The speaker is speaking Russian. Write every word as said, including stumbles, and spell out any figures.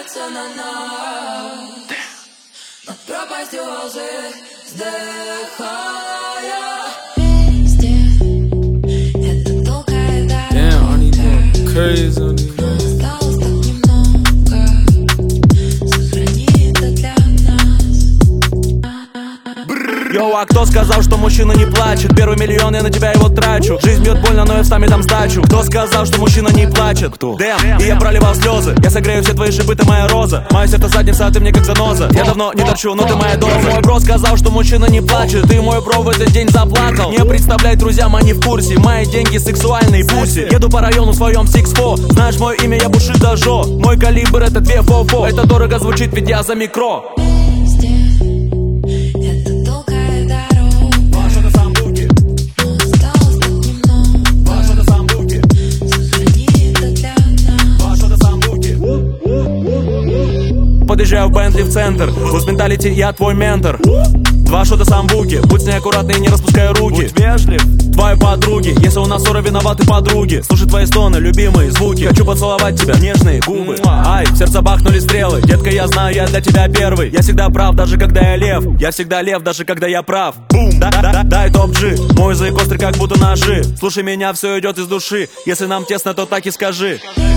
разделяться на нас. Над пропастью лжи вздыхая. Везде это долгая дорога. Crazy on these. Осталось так немного. Сохрани это для нас. Йоу, а кто сказал, что мужчина не плачет? Первый миллион, я на тебя его трачу. Жизнь бьет больно, но я встами дам сдачу. Кто сказал, что мужчина не плачет? Кто? Дэм, и я проливал слезы. Я согрею все твои шипы, ты моя роза. Мое сердце задница, а ты мне как заноза. Я давно не торчу, но ты моя доза. Мой бро сказал, что мужчина не плачет. Ты мой бро в этот день заплакал. Не представляй, друзьям, они в курсе. Мои деньги сексуальные пуси. Еду по району в своем сикс-фо. Знаешь мое имя, я Бушидо Жо. Мой калибр это две фо-фо. Это дорого звучит, ведь я за микро. Подъезжаю в Бентли в центр. Луз менталити, я твой ментор. Два шота самбуки. Будь с ней аккуратный и не распускай руки. Будь вежлив, твои подруги. Если у нас ссора, виноваты подруги. Слушай твои стоны, любимые звуки. Хочу поцеловать тебя, нежные губы. Ай, в сердце бахнули стрелы. Детка, я знаю, я для тебя первый. Я всегда прав, даже когда я лев. Я всегда лев, даже когда я прав. Бум, да, да, да, дай топ-джи. Мой язык острый, как будто ножи. Слушай меня, все идет из души. Если нам тесно, то так и скажи.